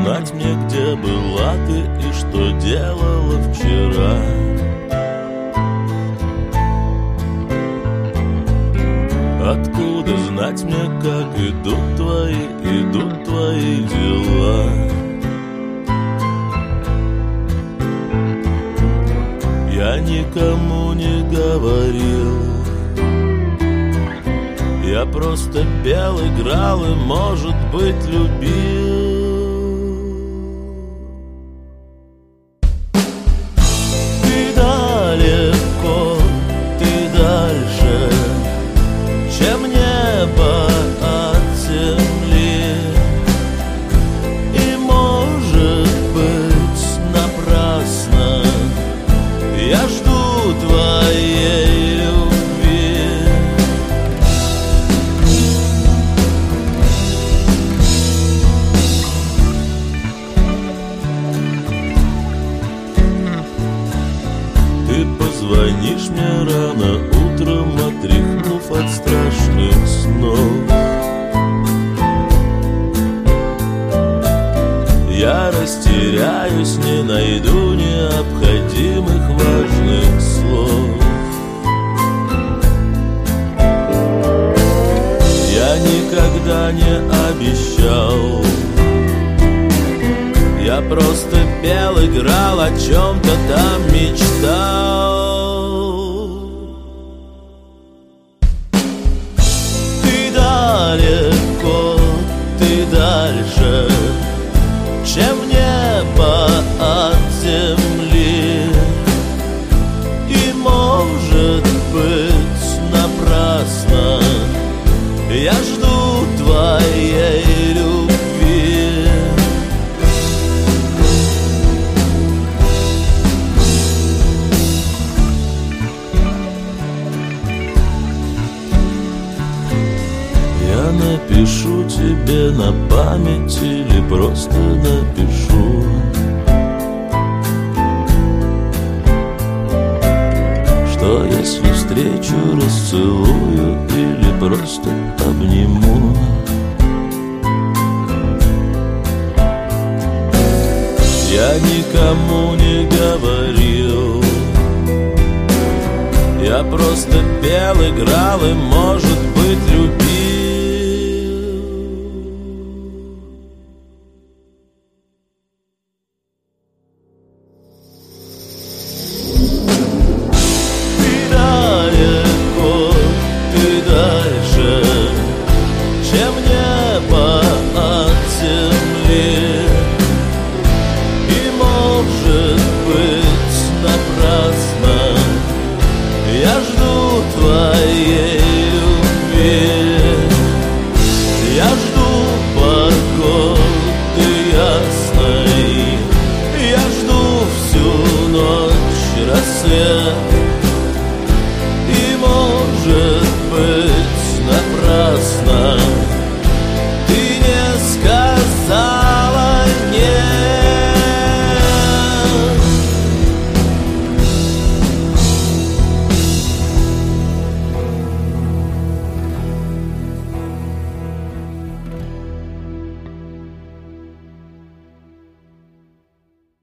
знать мне, где была ты и что делала вчера? Откуда знать мне, как идут твои дела? Я никому не говорил, я просто пел, играл и, может быть, любил. Ты далеко, ты дальше, чем небо от земли. И, может быть, напрасно я жду твоей любви. Ты позвонишь мне рано утром, отряхнув от страшных снов. Я растеряюсь, не найду необходимых важных слов. Я никогда не обещал, я просто пел, играл, о чем-то там мечтал. Ты далеко, ты дальше, чем небо от земли. И, может быть, напрасно я жду твоей любви. Я напишу тебе на память или просто напишу, что если встречу, расцелую или просто обниму. Я никому не говорил, я просто пел, играл и, может быть, любил.